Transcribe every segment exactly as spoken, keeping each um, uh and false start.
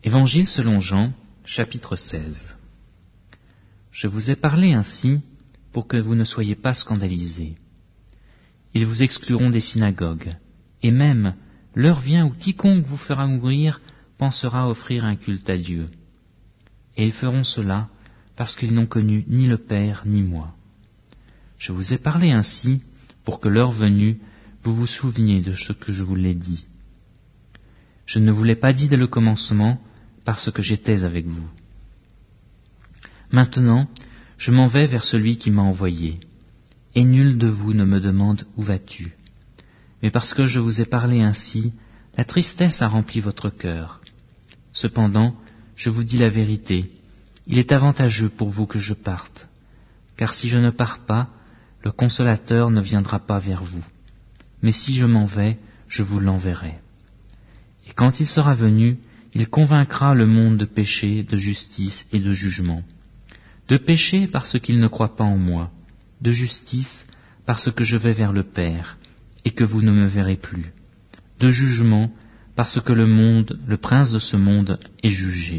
Évangile selon Jean, chapitre seize. Je vous ai parlé ainsi pour que vous ne soyez pas scandalisés. Ils vous excluront des synagogues, et même l'heure vient où quiconque vous fera mourir pensera offrir un culte à Dieu. Et ils feront cela parce qu'ils n'ont connu ni le Père ni moi. Je vous ai parlé ainsi pour que l'heure venue, vous vous souveniez de ce que je vous l'ai dit. Je ne vous l'ai pas dit dès le commencement parce que j'étais avec vous. Maintenant, je m'en vais vers celui qui m'a envoyé, et nul de vous ne me demande « Où vas-tu » Mais parce que je vous ai parlé ainsi, la tristesse a rempli votre cœur. Cependant, je vous dis la vérité, il est avantageux pour vous que je parte, car si je ne pars pas, le Consolateur ne viendra pas vers vous. Mais si je m'en vais, je vous l'enverrai. Et quand il sera venu, il convaincra le monde de péché, de justice et de jugement. De péché parce qu'il ne croit pas en moi, de justice parce que je vais vers le Père et que vous ne me verrez plus, de jugement parce que le monde, le prince de ce monde, est jugé.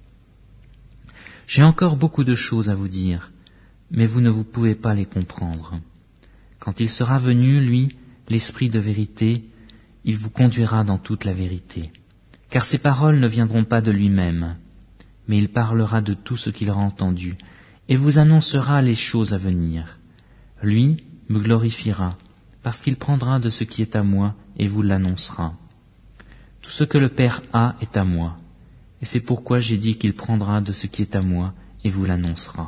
J'ai encore beaucoup de choses à vous dire, mais vous ne vous pouvez pas les comprendre. Quand il sera venu, lui, l'Esprit de vérité, il vous conduira dans toute la vérité. Car ses paroles ne viendront pas de lui-même, mais il parlera de tout ce qu'il aura entendu, et vous annoncera les choses à venir. Lui me glorifiera, parce qu'il prendra de ce qui est à moi et vous l'annoncera. Tout ce que le Père a est à moi, et c'est pourquoi j'ai dit qu'il prendra de ce qui est à moi et vous l'annoncera.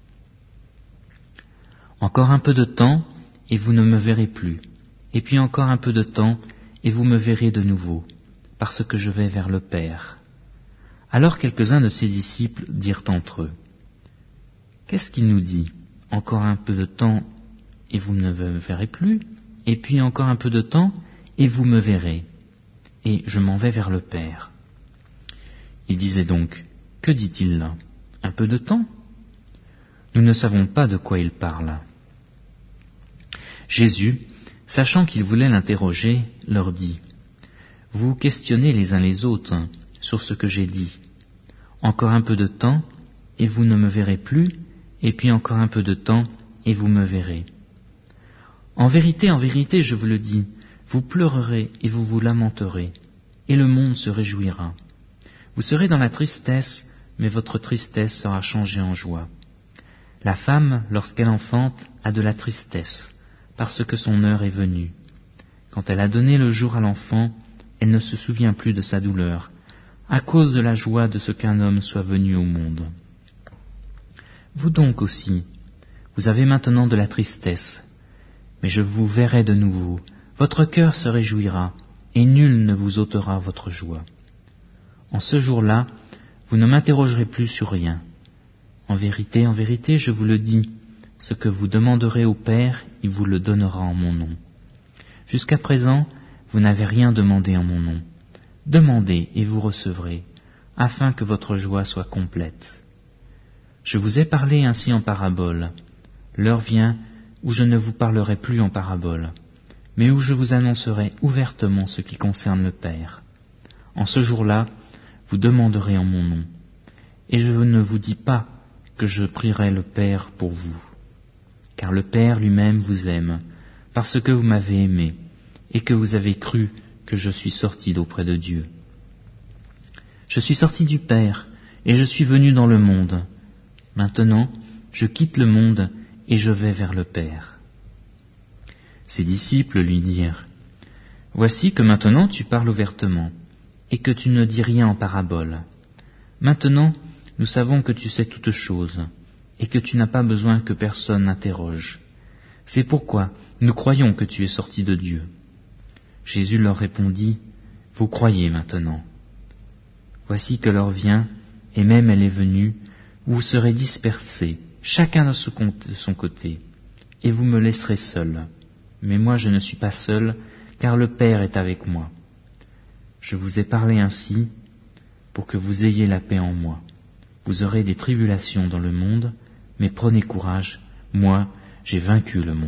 Encore un peu de temps, et vous ne me verrez plus, et puis encore un peu de temps, et vous me verrez de nouveau, parce que je vais vers le Père. » Alors quelques-uns de ses disciples dirent entre eux, « Qu'est-ce qu'il nous dit ? Encore un peu de temps, et vous ne me verrez plus, et puis encore un peu de temps, et vous me verrez, et je m'en vais vers le Père. » Il disait donc, « Que dit-il là ? Un peu de temps ? Nous ne savons pas de quoi il parle. » Jésus, sachant qu'ils voulaient l'interroger, leur dit, « Vous questionnez les uns les autres sur ce que j'ai dit. Encore un peu de temps, et vous ne me verrez plus, et puis encore un peu de temps, et vous me verrez. En vérité, en vérité, je vous le dis, vous pleurerez et vous vous lamenterez, et le monde se réjouira. Vous serez dans la tristesse, mais votre tristesse sera changée en joie. La femme, lorsqu'elle enfante, a de la tristesse, parce que son heure est venue. Quand elle a donné le jour à l'enfant, elle ne se souvient plus de sa douleur, à cause de la joie de ce qu'un homme soit venu au monde. Vous donc aussi, vous avez maintenant de la tristesse, mais je vous verrai de nouveau, votre cœur se réjouira, et nul ne vous ôtera votre joie. En ce jour-là, vous ne m'interrogerez plus sur rien. En vérité, en vérité, je vous le dis, ce que vous demanderez au Père, il vous le donnera en mon nom. Jusqu'à présent, vous n'avez rien demandé en mon nom. Demandez et vous recevrez, afin que votre joie soit complète. Je vous ai parlé ainsi en parabole. L'heure vient où je ne vous parlerai plus en parabole, mais où je vous annoncerai ouvertement ce qui concerne le Père. En ce jour-là, vous demanderez en mon nom. Et je ne vous dis pas que je prierai le Père pour vous, car le Père lui-même vous aime, parce que vous m'avez aimé, et que vous avez cru que je suis sorti d'auprès de Dieu. Je suis sorti du Père, et je suis venu dans le monde. Maintenant, je quitte le monde, et je vais vers le Père. » Ses disciples lui dirent, « Voici que maintenant tu parles ouvertement, et que tu ne dis rien en parabole. Maintenant, nous savons que tu sais toutes choses, et que tu n'as pas besoin que personne n'interroge. C'est pourquoi nous croyons que tu es sorti de Dieu. » Jésus leur répondit, « Vous croyez maintenant. Voici que l'heure vient, et même elle est venue, où vous serez dispersés, chacun de son côté, et vous me laisserez seul. Mais moi je ne suis pas seul, car le Père est avec moi. Je vous ai parlé ainsi, pour que vous ayez la paix en moi. Vous aurez des tribulations dans le monde, mais prenez courage, moi j'ai vaincu le monde. »